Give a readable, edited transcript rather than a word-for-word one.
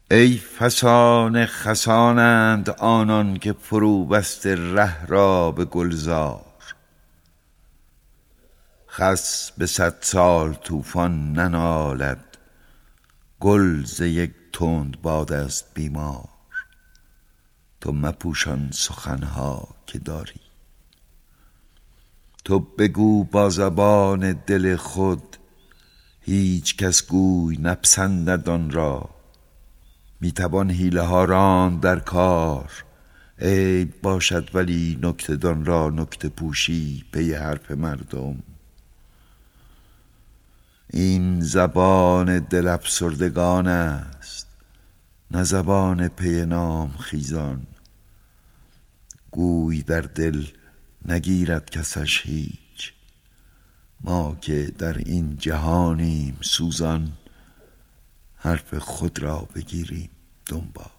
ای فسانه خسانند آنان که فرو بسته ره را به گلزار. خس به 100 سال طوفان ننالد، گل ز یک تند باد است بیمار. تو مپوشان سخنها که داری، تو بگو با زبان دل خود. هیچ کس گوی نپسندد آن را، می توان حیله ها راند در کار. عیب باشد ولی نکته دان را نکته پوشی پی حرف مردم. این زبان دل افسردگان است، نه زبان پی نام خیزان. گوی در دل نگیرد کسش هیچ، ما که در این جهانیم سوزان. حرف خود را بگیریم دنبال.